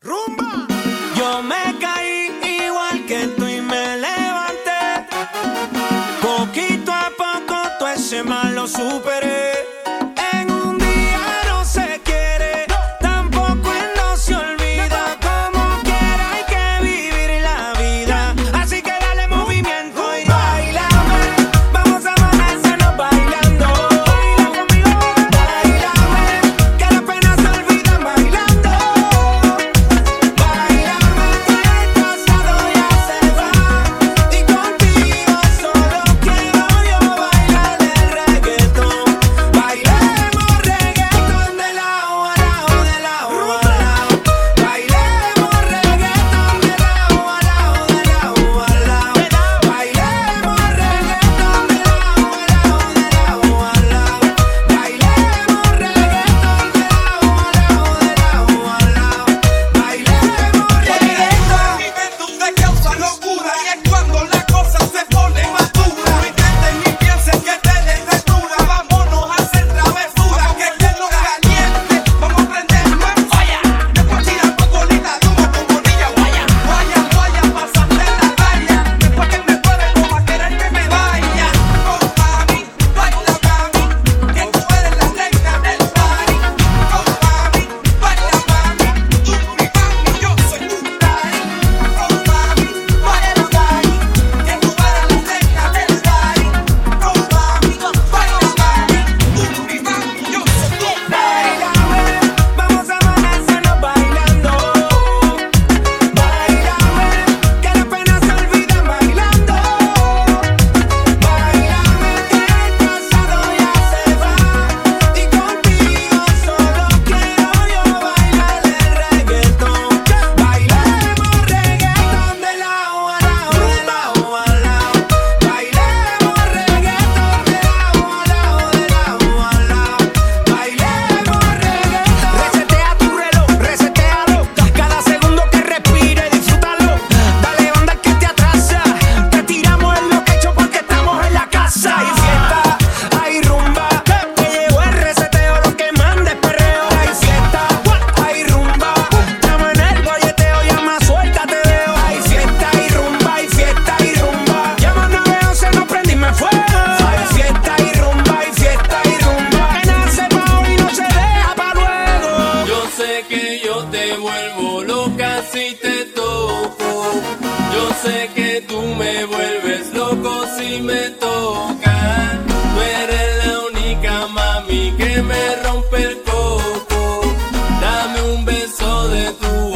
Rumba. Yo me caí igual que tú y me levanté. Poquito a poco todo ese mal lo superé. En un día no se quiere, tampoco él no se olvida. Como quiera hay que vivir la vida. Así que dale movimiento y bailame. Vamos a amanecernos bailando. Baila conmigo, bailame, que las penas se olvidan bailando. Bailame, que el pasado ya se va. Y contigo solo quiero yo bailar el reggaetón. Bailemos reggaetón de lado a lado, de lado a lado. Bailemos reggaetón de lado a lado, de lado a lado. Bailemos reggaetón de lado a lado, de lado a lado. Bailemos reggaetón de lado a lado, de lado a lado. Bailemos reggaetón. Mi juventud te causa locura y es cuando la cosa se pone más dura. No intentes ni pienses que te desventura. Vámonos a hacer travesura, que lo caliente. Vamos a prenderlo en falla. Después tirar tu bolita de humo con bolilla. Guaya, guaya, guaya, pasaste la raya. Después que me pruebes no va a querer que me vaya. Oh mami, baila mami, que tú eres la reina del party. Oh mami, baila mami, tú mi mami, yo soy tu daddy. Oh mami, baila mami, que tú eres la reina del party. Oh mami, baila mami, tú mi mami, yo soy tu daddy. Bailame, vamos a amanecernos bailando. Bailame, que las penas se olvidan bailando. Bailame, que el pasado ya se va. Y contigo solo quiero yo bailar el reggaetón. Bailemos reggaetón de lado a lado, de lado a lado. Bailemos reggaetón de lado a lado, de lado a lado. Bailemos reggaetón. Resetea tu reloj, resetealo. Cada segundo que respire, disfrútalo. Dale onda que te atrasa. Te tiramos en lo que he hecho porque estamos en la casa. Hay fiesta, hay rumba. Que llegó el reseteo, lo que manda es perreo. Hay fiesta, hay rumba. Estamos en el golleteo, llama, suelta, te veo. Hay fiesta, hay rumba, hay fiesta, hay rumba. Llama 911, no prendí, me fuego. Hay fiesta, hay rumba, hay fiesta, hay rumba. Que nace pa' hoy y no se deja pa' luego. Yo sé que yo te vuelvo loca si te toco. Yo sé que tú me vuelves loco si me tocas. Tú eres la única mami que me rompe el coco. Dame un beso de tu